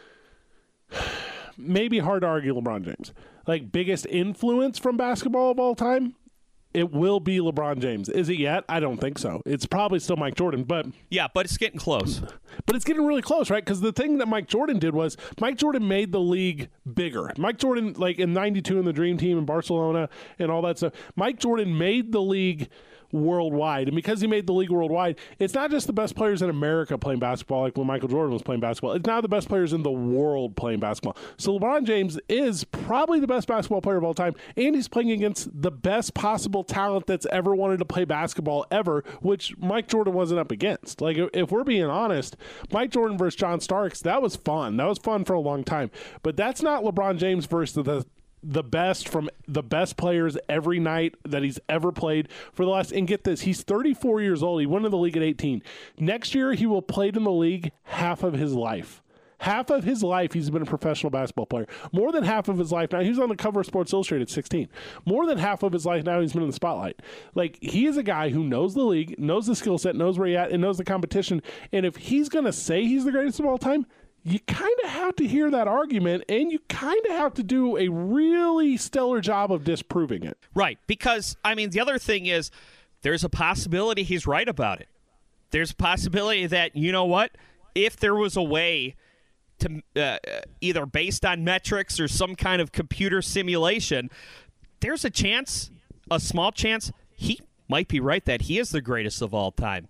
maybe hard to argue LeBron James. Like, biggest influence from basketball of all time, it will be LeBron James. Is it yet? I don't think so. It's probably still Mike Jordan, but yeah, but it's getting close. But it's getting really close, right? Because the thing that Mike Jordan did was Mike Jordan made the league bigger. Mike Jordan, like in ninety-two in the Dream Team in Barcelona and all that stuff, Mike Jordan made the league worldwide. And because he made the league worldwide, it's not just the best players in America playing basketball like when Michael Jordan was playing basketball. It's now the best players in the world playing basketball. So LeBron James is probably the best basketball player of all time, and he's playing against the best possible talent that's ever wanted to play basketball ever, which Mike Jordan wasn't up against. Like, if we're being honest, Mike Jordan versus John Starks, that was fun. That was fun for a long time. But that's not LeBron James versus the the best from the best players every night that he's ever played for the last, and get this, he's thirty-four years old. He went in the league at eighteen. Next year, he will have played in the league half of his life. Half of his life, he's been a professional basketball player. More than half of his life now, he was on the cover of Sports Illustrated at sixteen. More than half of his life now, he's been in the spotlight. Like, he is a guy who knows the league, knows the skill set, knows where he's at, and knows the competition. And if he's going to say he's the greatest of all time, you kind of have to hear that argument, and you kind of have to do a really stellar job of disproving it. Right, because, I mean, the other thing is there's a possibility he's right about it. There's a possibility that, you know what, if there was a way to uh, either based on metrics or some kind of computer simulation, there's a chance, a small chance, he might be right that he is the greatest of all time.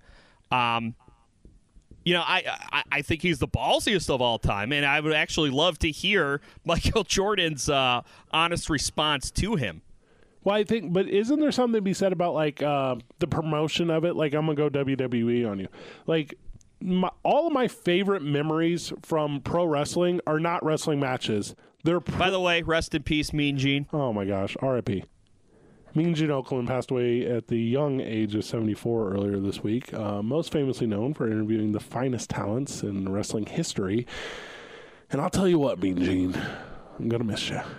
Um You know, I, I I think he's the ballsiest of all time, and I would actually love to hear Michael Jordan's uh, honest response to him. Well, I think, but isn't there something to be said about, like, uh, the promotion of it? Like, I'm going to go W W E on you. Like, my, all of my favorite memories from pro wrestling are not wrestling matches. They're pro- By the way, rest in peace, Mean Gene. Oh, my gosh, R I P Mean Gene Okerlund passed away at the young age of seventy-four earlier this week, uh, most famously known for interviewing the finest talents in wrestling history. And I'll tell you what, Mean Gene, I'm going to miss you.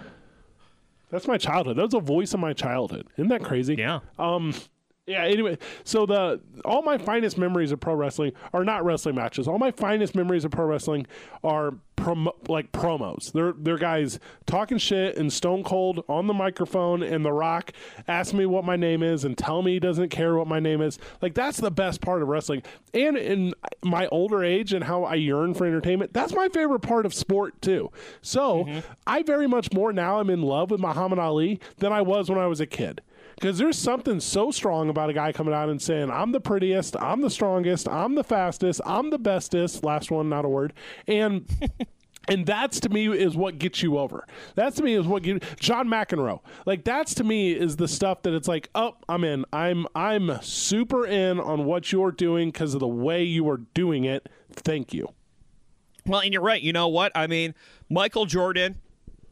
That's my childhood. That was a voice of my childhood. Isn't that crazy? Yeah. Um, yeah, anyway, so the all my finest memories of pro wrestling are not wrestling matches. All my finest memories of pro wrestling are promo, like promos. They're they're guys talking shit and Stone Cold on the microphone and The Rock asking me what my name is and tell me he doesn't care what my name is. Like, that's the best part of wrestling. And in my older age and how I yearn for entertainment, that's my favorite part of sport too. So mm-hmm. I very much more now am in love with Muhammad Ali than I was when I was a kid. Because there's something so strong about a guy coming out and saying, I'm the prettiest, I'm the strongest, I'm the fastest, I'm the bestest, last one, not a word, and and that's to me is what gets you over. That's to me is what gets John McEnroe. Like, that's to me is the stuff that it's like, oh, I'm in. I'm I'm super in on what you're doing because of the way you are doing it. Thank you. Well, and you're right. You know what? I mean, Michael Jordan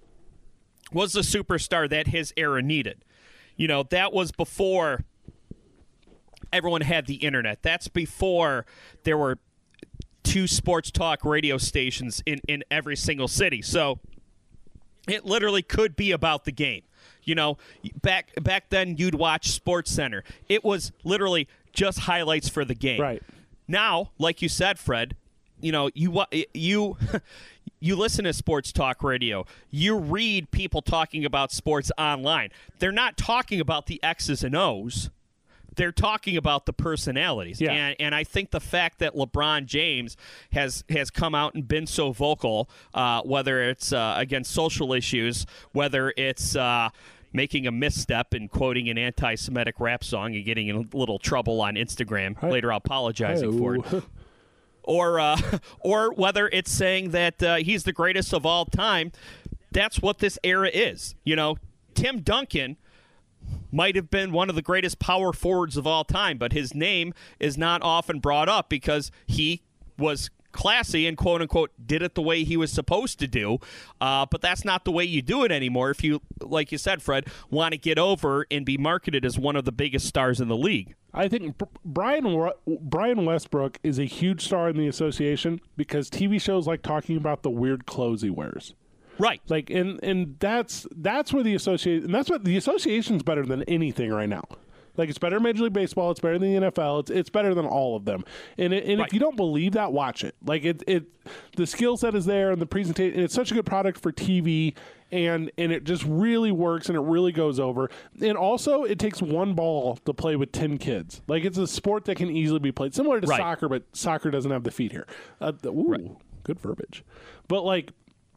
was the superstar that his era needed. You know, that was before everyone had the internet. That's before there were two sports talk radio stations in, in every single city. So It literally could be about the game. You know, back back then you'd watch Sports Center. It was literally just highlights for the game. Right. Now, like you said, Fred, you know, you wa- you you listen to sports talk radio. You read people talking about sports online. They're not talking about the X's and O's. They're talking about the personalities. Yeah. And and I think the fact that LeBron James has has come out and been so vocal, uh, whether it's uh, against social issues, whether it's uh, making a misstep and quoting an anti-Semitic rap song and getting in a little trouble on Instagram, Hi. later apologizing Hi-oh. for it. Or, uh, or whether it's saying that uh, he's the greatest of all time. That's what this era is. You know, Tim Duncan might have been one of the greatest power forwards of all time, but his name is not often brought up because he was classy and quote-unquote did it the way he was supposed to do. Uh, but that's not the way you do it anymore if you, like you said, Fred, want to get over and be marketed as one of the biggest stars in the league. I think Brian Brian Westbrook is a huge star in the association because T V shows like talking about the weird clothes he wears. Right. Like, and and that's that's where the association, and that's what the association's better than anything right now. Like, it's better than Major League Baseball. It's better than the N F L. It's it's better than all of them. And it, and Right. if you don't believe that, watch it. Like, it it the skill set is there, and the presentation. And it's such a good product for T V, and and it just really works, and it really goes over. And also, it takes one ball to play with ten kids. Like, it's a sport that can easily be played, similar to Right. soccer, but soccer doesn't have the feet here. Uh, the, ooh, Right. good verbiage. But like.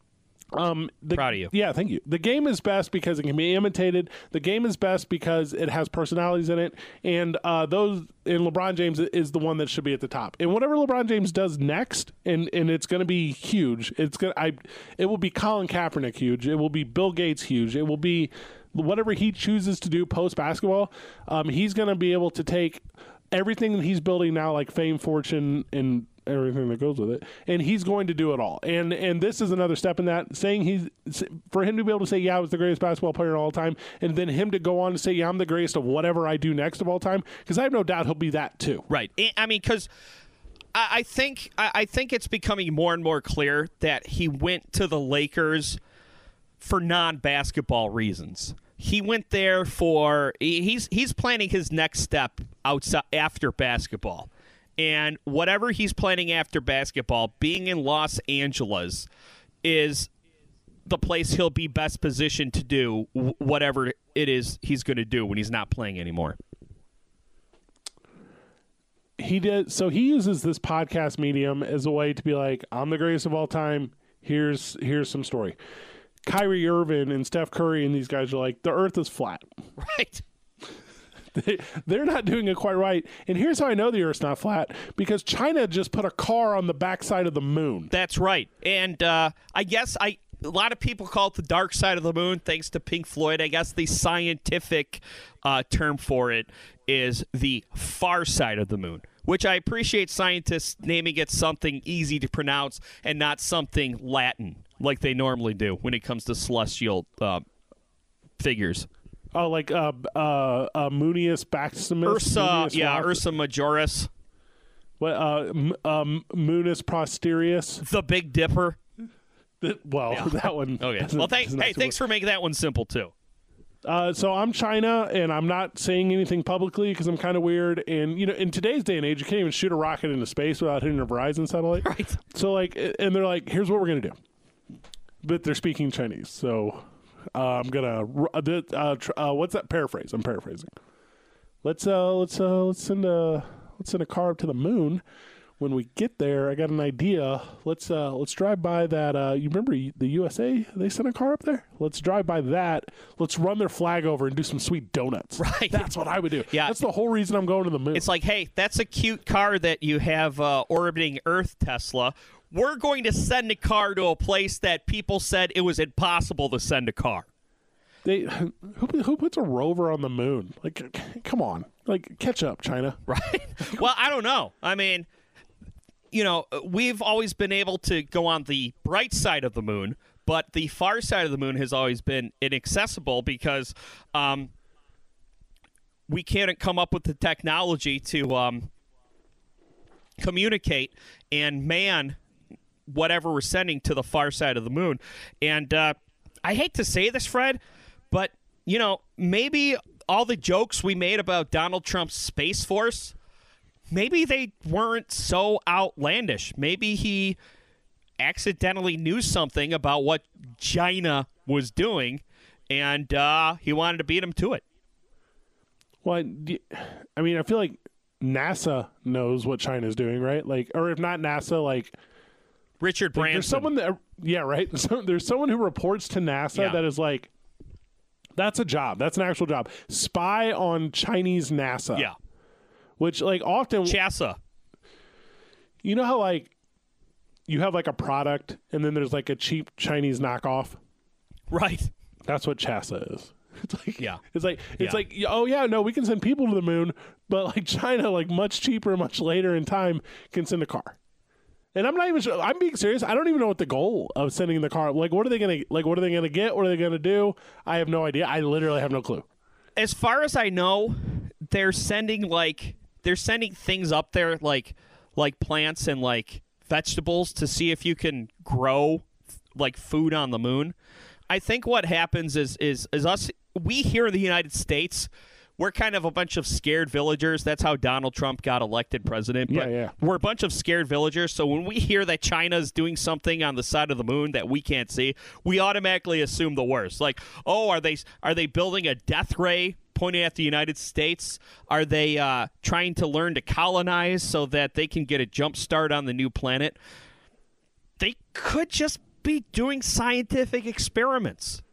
Um, the, Proud of you. Yeah, thank you. The game is best because it can be imitated. The game is best because it has personalities in it, and uh, those. And LeBron James is the one that should be at the top. And whatever LeBron James does next, and, and it's going to be huge. It's going. I. It will be Colin Kaepernick huge. It will be Bill Gates huge. It will be whatever he chooses to do post basketball. Um, he's going to be able to take everything that he's building now, like fame, fortune, and everything that goes with it, and he's going to do it all. And and this is another step in that, saying he's for him to be able to say, yeah, I was the greatest basketball player of all time, and then him to go on to say, yeah, I'm the greatest of whatever I do next of all time, because I have no doubt he'll be that too. Right. I mean, because I I think I I think it's becoming more and more clear that he went to the Lakers for non-basketball reasons. He went there for he's he's planning his next step outside after basketball. And whatever he's planning after basketball, being in Los Angeles is the place he'll be best positioned to do whatever it is he's going to do when he's not playing anymore. He did so he uses this podcast medium as a way to be like, I'm the greatest of all time. Here's here's some story. Kyrie Irving and Steph Curry and these guys are like, the earth is flat. Right. They, they're not doing it quite right. And here's how I know the Earth's not flat, because China just put a car on the backside of the moon. That's right. And uh, I guess I a lot of people call it the dark side of the moon, thanks to Pink Floyd. I guess the scientific uh, term for it is the far side of the moon, which I appreciate scientists naming it something easy to pronounce and not something Latin like they normally do when it comes to celestial uh, figures. Oh, like uh, uh, uh, Moonius Maximus? Ursa, Moonius yeah, Rock- Ursa Majoris. What, uh, m- um, Moonus Posterius? The Big Dipper. Th- Well, Yeah. that one. Okay. doesn't- Well, thank, does not hey, thanks for making that one simple, too. Uh, so I'm China, and I'm not saying anything publicly because I'm kind of weird. And you know, in today's day and age, you can't even shoot a rocket into space without hitting a Verizon satellite. Right. So like, and they're like, "Here's what we're gonna do," but they're speaking Chinese. So uh, I'm gonna uh, uh, tr- uh, what's that? Paraphrase. I'm paraphrasing. Let's uh, let's uh, let's send a let's send a car up to the moon. When we get there, I got an idea. Let's uh, let's drive by that. Uh, you remember the U S A? They sent a car up there. Let's drive by that. Let's run their flag over and do some sweet donuts. Right. That's what I would do. Yeah. That's the whole reason I'm going to the moon. It's like, hey, that's a cute car that you have uh, orbiting Earth, Tesla. We're going to send a car to a place that people said it was impossible to send a car. they who, who puts a rover on the moon? Like, come on. Like, catch up, China. Right? Well, I don't know. I mean, you know, we've always been able to go on the bright side of the moon, but the far side of the moon has always been inaccessible because um, we can't come up with the technology to um, communicate and man whatever we're sending to the far side of the moon. And uh, I hate to say this, Fred, but, you know, maybe all the jokes we made about Donald Trump's Space Force, maybe they weren't so outlandish. Maybe he accidentally knew something about what China was doing, and uh, he wanted to beat him to it. Well, I, I mean, I feel like NASA knows what China's doing, right? Like, or if not NASA, like Richard like Branson. there's someone that, yeah, right. So there's someone who reports to NASA Yeah. that is like, that's a job. That's an actual job. Spy on Chinese NASA. Yeah. Which, like, often, Chassa. you know how like you have like a product and then there's like a cheap Chinese knockoff. Right. That's what Chassa is. It's like, Yeah. It's like, it's Yeah. like, oh yeah, no, we can send people to the moon, but like China, like much cheaper, much later in time, can send a car. And I'm not even sure. I'm being serious. I don't even know what the goal of sending the car. Like, what are they gonna like? What are they gonna get? What are they gonna do? I have no idea. I literally have no clue. As far as I know, they're sending like they're sending things up there like like plants and like vegetables to see if you can grow like food on the moon. I think what happens is is is us we here in the United States, we're kind of a bunch of scared villagers. That's how Donald Trump got elected president. But Yeah, yeah. we're a bunch of scared villagers. So when we hear that China is doing something on the side of the moon that we can't see, we automatically assume the worst. Like, oh, are they are they building a death ray pointing at the United States? Are they uh, trying to learn to colonize so that they can get a jump start on the new planet? They could just be doing scientific experiments.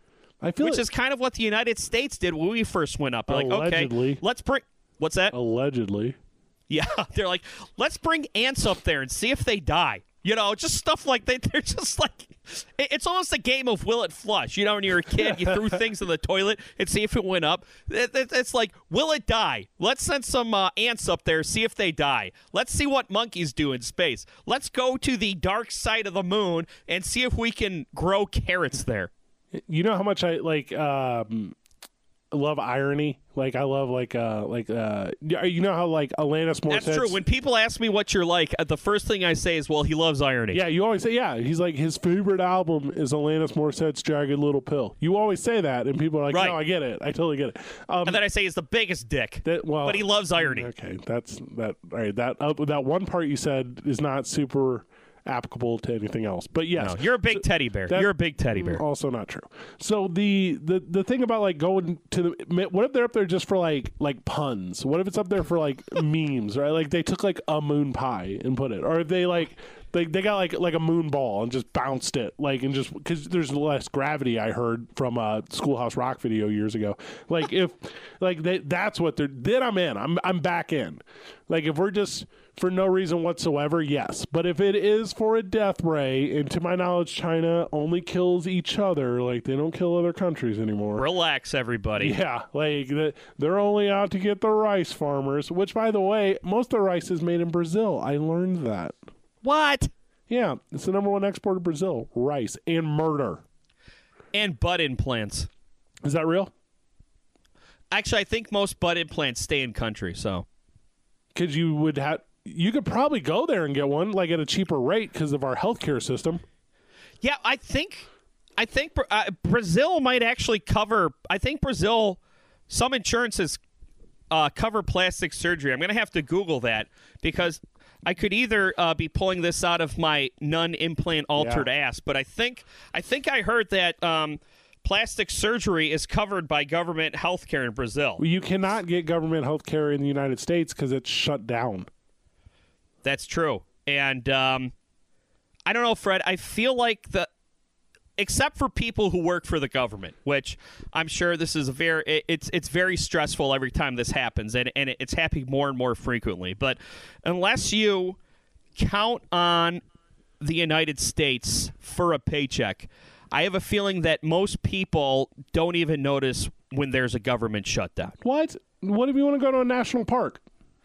I feel Which like, is kind of what the United States did when we first went up. They're like, Allegedly. okay, let's bring. What's that? allegedly. Yeah, they're like, let's bring ants up there and see if they die. You know, just stuff like that. They're just like, it- it's almost a game of will it flush. You know, when you're a kid, you threw things in the toilet and see if it went up. It- it- It's like, will it die? Let's send some uh, ants up there, see if they die. Let's see what monkeys do in space. Let's go to the dark side of the moon and see if we can grow carrots there. You know how much I like um love irony? Like I love like uh like uh you know how like Alanis Morissette. That's true. When people ask me what you're like, uh, the first thing I say is, well, he loves irony. Yeah, you always say, yeah, he's like, his favorite album is Alanis Morissette's Jagged Little Pill. You always say that, and people are like, Right. no, I get it. I totally get it. Um, And then I say he's the biggest dick. that, well, but he loves irony. Okay, that's, that, all right, that, uh, that one part you said is not super applicable to anything else. But yes. No, you're a big teddy bear. that- You're a big teddy bear. Also not true. So the, the the thing about like going to the, what if they're up there just for like like puns? What if it's up there for like memes, right? Like they took like a moon pie and put it, or if they like they they got like like a moon ball and just bounced it, like and just because there's less gravity. I heard from a Schoolhouse Rock video years ago. Like if like they that's what they're then I'm in. I'm I'm back in. Like if we're just for no reason whatsoever, yes. But if it is for a death ray, and to my knowledge, China only kills each other, like they don't kill other countries anymore. Relax, everybody. Yeah, like the, they're only out to get the rice farmers, which, by the way, most of the rice is made in Brazil. I learned that. What? Yeah, it's the number one export of Brazil, rice and murder. And butt implants. Is that real? Actually, I think most butt implants stay in country, so. Because you would have, you could probably go there and get one, like at a cheaper rate because of our healthcare system. Yeah, I think I think uh, Brazil might actually cover. I think Brazil, some insurances uh, cover plastic surgery. I'm going to have to Google that because I could either uh, be pulling this out of my non-implant altered Yeah. ass, but I think I think I heard that um, plastic surgery is covered by government health care in Brazil. You cannot get government healthcare in the United States because it's shut down. That's true. And um, I don't know, Fred. I feel like the, except for people who work for the government, which I'm sure this is a very, it, it's it's very stressful every time this happens, and and it's happening more and more frequently. But unless you count on the United States for a paycheck, I have a feeling that most people don't even notice when there's a government shutdown. What? What if you want to go to a national park?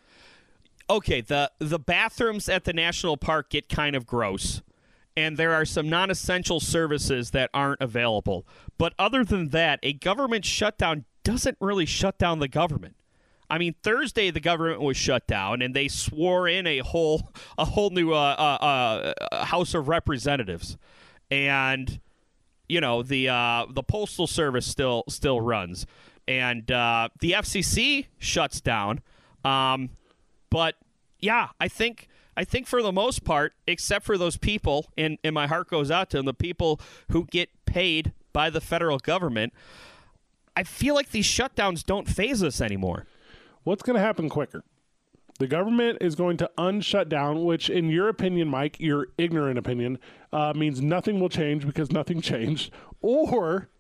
Okay, the the bathrooms at the national park get kind of gross, and there are some non-essential services that aren't available. But other than that, a government shutdown doesn't really shut down the government. I mean, Thursday the government was shut down, and they swore in a whole a whole new uh, uh, uh, House of Representatives, and you know the uh, the postal service still still runs, and uh, the F C C shuts down. Um, but yeah, I think I think for the most part, except for those people, and, and my heart goes out to them, the people who get paid by the federal government, I feel like these shutdowns don't phase us anymore. What's going to happen quicker? The government is going to unshut down, which in your opinion, Mike, your ignorant opinion, uh, means nothing will change because nothing changed. Or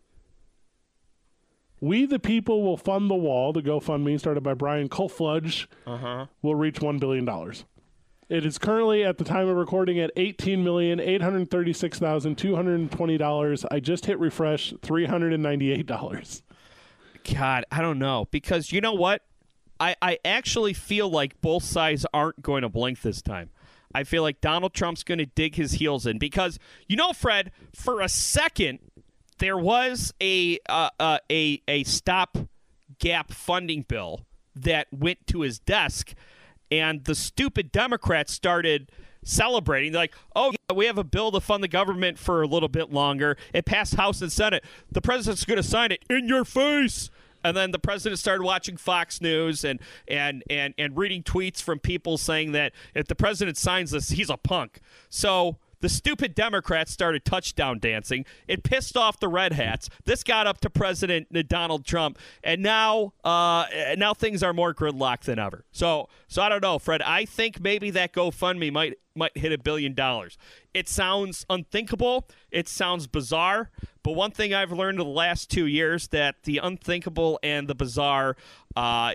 we, the people, will fund the wall. The GoFundMe, started by Brian Kolfage, uh-huh. will reach one billion dollars. It is currently, at the time of recording, at eighteen million eight hundred thirty-six thousand two hundred twenty dollars. I just hit refresh, three hundred ninety-eight dollars. God, I don't know. Because you know what? I, I actually feel like both sides aren't going to blink this time. I feel like Donald Trump's going to dig his heels in because, you know, Fred, for a second, there was a uh, uh, a a stopgap funding bill that went to his desk, and the stupid Democrats started celebrating. They're like, oh, yeah, we have a bill to fund the government for a little bit longer. It passed House and Senate. The president's going to sign it in your face. And then the president started watching Fox News and, and, and, and reading tweets from people saying that if the president signs this, he's a punk. So the stupid Democrats started touchdown dancing. It pissed off the red hats. This got up to President Donald Trump, and now uh, now things are more gridlocked than ever. So so I don't know, Fred. I think maybe that GoFundMe might might hit a billion dollars. It sounds unthinkable. It sounds bizarre. But one thing I've learned in the last two years that the unthinkable and the bizarre uh,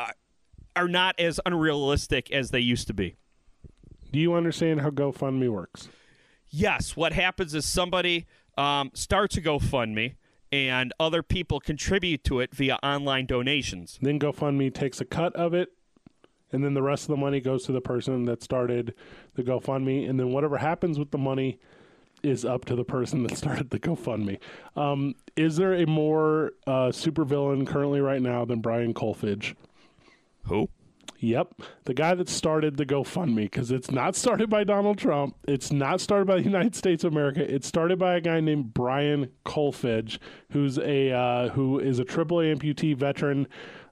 are not as unrealistic as they used to be. Do you understand how GoFundMe works? Yes, what happens is somebody um, starts a GoFundMe, and other people contribute to it via online donations. Then GoFundMe takes a cut of it, and then the rest of the money goes to the person that started the GoFundMe, and then whatever happens with the money is up to the person that started the GoFundMe. Um, is there a more uh, supervillain currently right now than Brian Kolfage? Who? Yep. The guy that started the GoFundMe, because it's not started by Donald Trump. It's not started by the United States of America. It's started by a guy named Brian Kolfage, who's a uh, who is a triple A amputee veteran,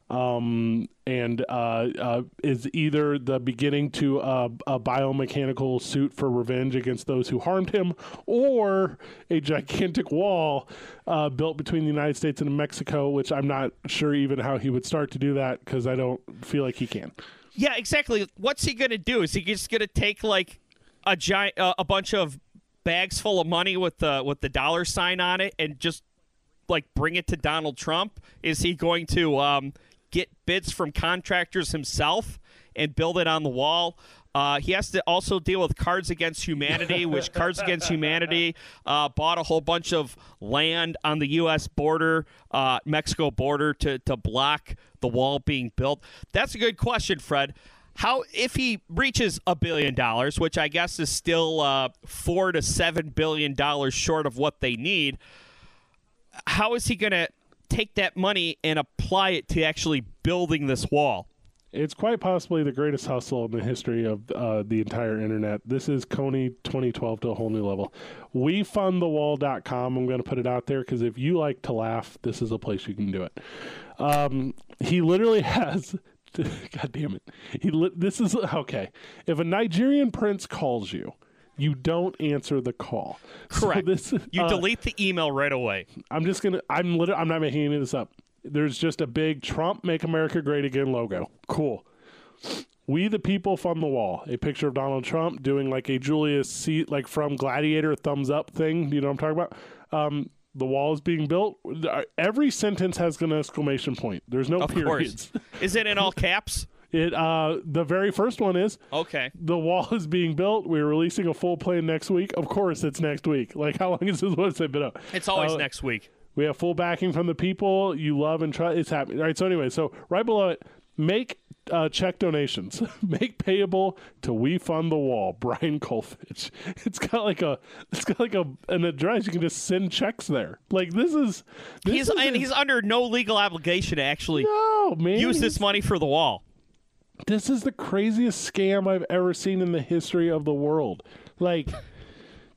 um, and uh, uh, is either the beginning to a, a biomechanical suit for revenge against those who harmed him, or a gigantic wall uh, built between the United States and Mexico, which I'm not sure even how he would start to do that because I don't feel like he can. Yeah, exactly. What's he going to do? Is he just going to take like a giant, uh, a bunch of bags full of money with the with the dollar sign on it and just like bring it to Donald Trump? Is he going to um, get bids from contractors himself and build it on the wall? Uh, he has to also deal with Cards Against Humanity, which Cards Against Humanity uh, bought a whole bunch of land on the U S border, uh, Mexico border, to, to block the wall being built. That's a good question, Fred. How if he reaches a billion dollars, which I guess is still uh, four to seven billion dollars short of what they need, how is he going to take that money and apply it to actually building this wall? It's quite possibly the greatest hustle in the history of uh, the entire internet. This is Coney twenty twelve to a whole new level. we fund the wall dot com. I'm going to put it out there because if you like to laugh, this is a place you can do it. Um, he literally has... God damn it. He li- this is... Okay. If a Nigerian prince calls you, you don't answer the call. Correct. So this, you uh, delete the email right away. I'm just going to... I'm literally... I'm not making any of this up. There's just a big Trump Make America Great Again logo. Cool. We the people fund the wall. A picture of Donald Trump doing like a Julius C like from Gladiator thumbs up thing. Do you know what I'm talking about? Um, the wall is being built. Every sentence has an exclamation point. There's no of periods. Course. Is it in all caps? It uh, the very first one is okay. The wall is being built. We're releasing a full plan next week. Of course, it's next week. Like how long is this website been up? It's always uh, next week. We have full backing from the people you love and trust. It's happening. All right. So anyway, so right below it, make uh, check donations. Make payable to We Fund the Wall. Brian Kolfage. It's got like a. It's got like a an address. You can just send checks there. Like this is. This he's is and a, he's under no legal obligation to actually no, man, use this money for the wall. This is the craziest scam I've ever seen in the history of the world. Like.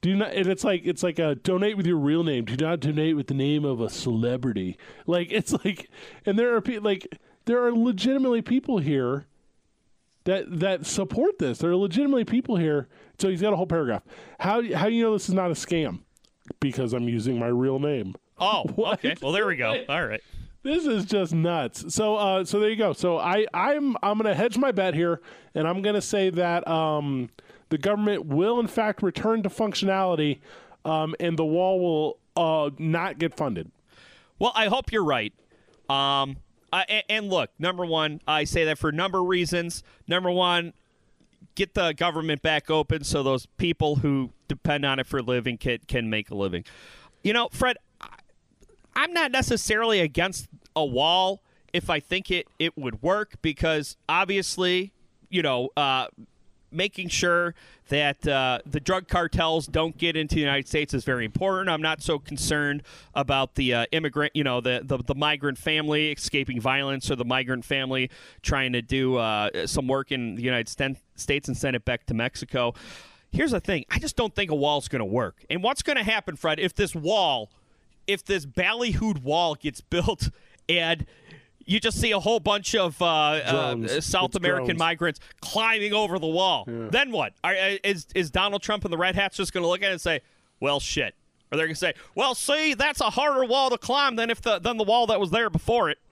Do not, and it's like it's like a donate with your real name. Do not donate with the name of a celebrity. Like it's like, and there are pe- like there are legitimately people here that that support this. There are legitimately people here. So he's got a whole paragraph. How how do you know this is not a scam? Because I'm using my real name. Oh, What? okay. Well, there we go. All right. This is just nuts. So, uh, so there you go. So I, I'm, I'm going to hedge my bet here, and I'm going to say that um, the government will, in fact, return to functionality, um, and the wall will uh, not get funded. Well, I hope you're right. Um, I, and, and look, number one, I say that for a number of reasons. Number one, get the government back open so those people who depend on it for a living can, can make a living. You know, Fred, I'm not necessarily against a wall if I think it, it would work because obviously, you know, uh, making sure that uh, the drug cartels don't get into the United States is very important. I'm not so concerned about the uh, immigrant, you know, the, the, the migrant family escaping violence or the migrant family trying to do uh, some work in the United States and send it back to Mexico. Here's the thing. I just don't think a wall's going to work. And what's going to happen, Fred, if this wall – if this ballyhooed wall gets built and you just see a whole bunch of uh, uh, South It's American drones. migrants climbing over the wall, Yeah. then what? Are, is, is Donald Trump and the Red Hats just going to look at it and say, well, shit? Or they're going to say, well, see, that's a harder wall to climb than, if the, than the wall that was there before it.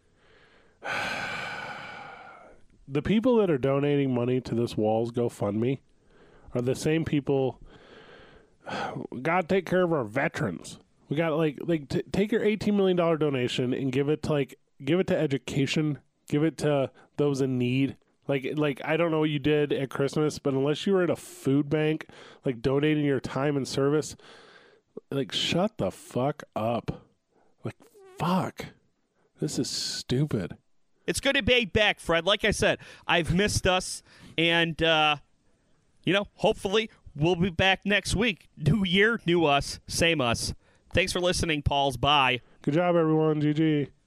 The people that are donating money to this wall's GoFundMe are the same people. God, take care of our veterans. We got like like t- take your eighteen million dollar donation and give it to like give it to education, give it to those in need. Like like I don't know what you did at Christmas, but unless you were at a food bank, like donating your time and service, like shut the fuck up. Like fuck. This is stupid. It's good to be back, Fred. Like I said, I've missed us, and, uh, you know, hopefully we'll be back next week. New year, new us, same us. Thanks for listening, Pauls. Bye. Good job, everyone. G G.